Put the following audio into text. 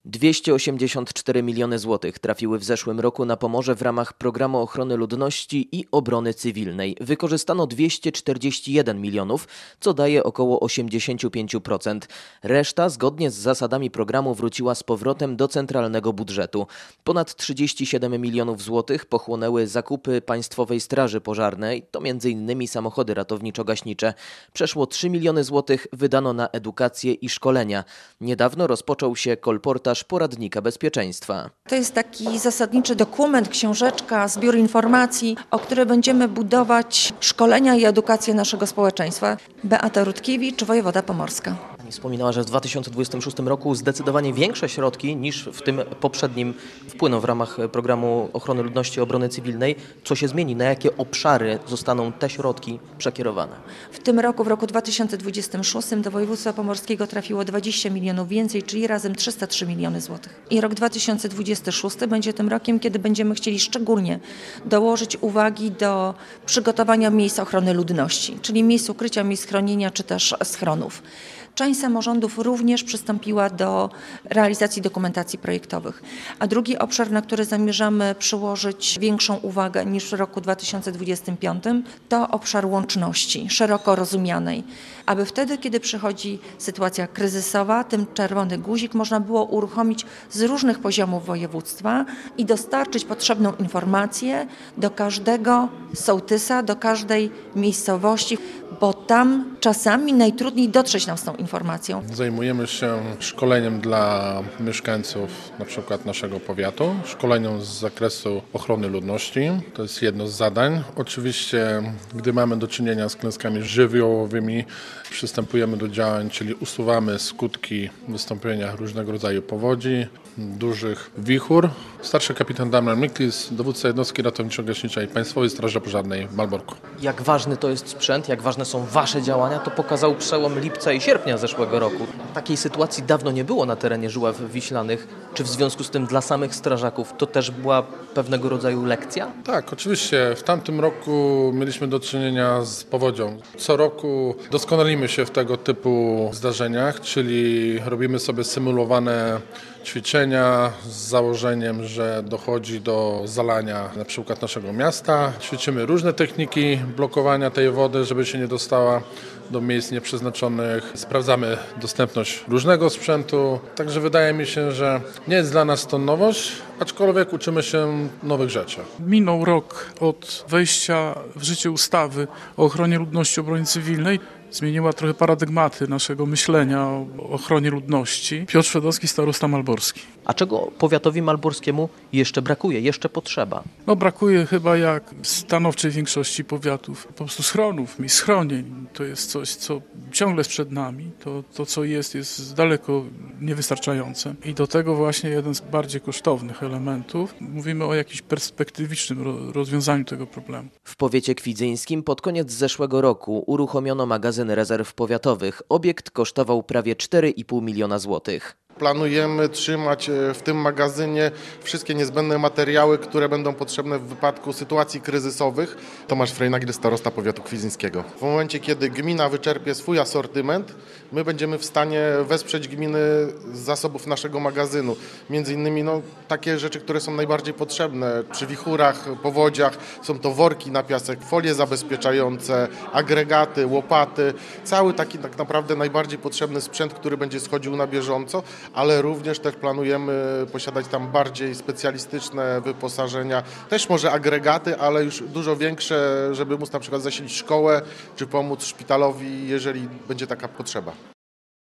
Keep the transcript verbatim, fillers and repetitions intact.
dwieście osiemdziesiąt cztery miliony złotych trafiły w zeszłym roku na Pomorze w ramach Programu Ochrony Ludności i Obrony Cywilnej. Wykorzystano dwieście czterdzieści jeden milionów, co daje około osiemdziesiąt pięć procent. Reszta, zgodnie z zasadami programu, wróciła z powrotem do centralnego budżetu. Ponad trzydzieści siedem milionów złotych pochłonęły zakupy Państwowej Straży Pożarnej, to między innymi samochody ratowniczo-gaśnicze. Przeszło trzy miliony złotych wydano na edukację i szkolenia. Niedawno rozpoczął się kolportaż Poradnika Bezpieczeństwa. To jest taki zasadniczy dokument, książeczka, zbiór informacji, o które będziemy budować szkolenia i edukację naszego społeczeństwa. Beata Rutkiewicz, wojewoda pomorska. Pani wspominała, że w dwa tysiące dwudziestym szóstym roku zdecydowanie większe środki niż w tym poprzednim wpłyną w ramach Programu Ochrony Ludności i Obrony Cywilnej. Co się zmieni? Na jakie obszary zostaną te środki przekierowane? W tym roku, w roku dwa tysiące dwudziestym szóstym do województwa pomorskiego trafiło dwadzieścia milionów więcej, czyli razem trzysta trzy miliony złotych. I rok dwa tysiące dwudziesty szósty będzie tym rokiem, kiedy będziemy chcieli szczególnie dołożyć uwagi do przygotowania miejsc ochrony ludności, czyli miejsc ukrycia, miejsc chronienia czy też schronów. Część samorządów również przystąpiła do realizacji dokumentacji projektowych. A drugi obszar, na który zamierzamy przyłożyć większą uwagę niż w roku dwa tysiące dwudziestym piątym, to obszar łączności, szeroko rozumianej. Aby wtedy, kiedy przychodzi sytuacja kryzysowa, ten czerwony guzik można było uruchomić z różnych poziomów województwa i dostarczyć potrzebną informację do każdego sołtysa, do każdej miejscowości, bo tam czasami najtrudniej dotrzeć nam z tą informacją. Zajmujemy się szkoleniem dla mieszkańców na przykład naszego powiatu, szkoleniem z zakresu ochrony ludności. To jest jedno z zadań. Oczywiście, gdy mamy do czynienia z klęskami żywiołowymi, przystępujemy do działań, czyli usuwamy skutki wystąpienia różnego rodzaju powodzi, dużych wichur. Starszy kapitan Damian Miklis, dowódca jednostki ratowniczo-gaśniczej Państwowej Straży Pożarnej w Malborku. Jak ważny to jest sprzęt, jak ważne są Wasze działania, to pokazał przełom lipca i sierpnia zeszłego roku. Takiej sytuacji dawno nie było na terenie Żuław Wiślanych. Czy w związku z tym dla samych strażaków to też była pewnego rodzaju lekcja? Tak, oczywiście. W tamtym roku mieliśmy do czynienia z powodzią. Co roku doskonalimy się w tego typu zdarzeniach, czyli robimy sobie symulowane ćwiczenia z założeniem, że dochodzi do zalania na przykład naszego miasta. Ćwiczymy różne techniki blokowania tej wody, żeby się nie dostała do miejsc nieprzeznaczonych. Sprawdzamy dostępność różnego sprzętu. Także wydaje mi się, że nie jest dla nas to nowość, aczkolwiek uczymy się nowych rzeczy. Minął rok od wejścia w życie ustawy o ochronie ludności i obronie cywilnej. Zmieniła trochę paradygmaty naszego myślenia o ochronie ludności. Piotr Szwedowski, starosta malborski. A czego powiatowi malborskiemu jeszcze brakuje, jeszcze potrzeba? No brakuje chyba jak stanowczej większości powiatów po prostu schronów, miejsc schronień. To jest coś, co ciągle jest przed nami. To, to co jest, jest daleko niewystarczające. I do tego właśnie jeden z bardziej kosztownych elementów. Mówimy o jakimś perspektywicznym rozwiązaniu tego problemu. W powiecie kwidzyńskim pod koniec zeszłego roku uruchomiono magazyn rezerw powiatowych. Obiekt kosztował prawie cztery i pół miliona złotych. Planujemy trzymać w tym magazynie wszystkie niezbędne materiały, które będą potrzebne w wypadku sytuacji kryzysowych. Tomasz Frejnagil, starosta powiatu kwidzyńskiego. W momencie, kiedy gmina wyczerpie swój asortyment, my będziemy w stanie wesprzeć gminy z zasobów naszego magazynu. Między innymi no, takie rzeczy, które są najbardziej potrzebne przy wichurach, powodziach. Są to worki na piasek, folie zabezpieczające, agregaty, łopaty. Cały taki tak naprawdę najbardziej potrzebny sprzęt, który będzie schodził na bieżąco, ale również też planujemy posiadać tam bardziej specjalistyczne wyposażenia. Też może agregaty, ale już dużo większe, żeby móc na przykład zasilić szkołę, czy pomóc szpitalowi, jeżeli będzie taka potrzeba.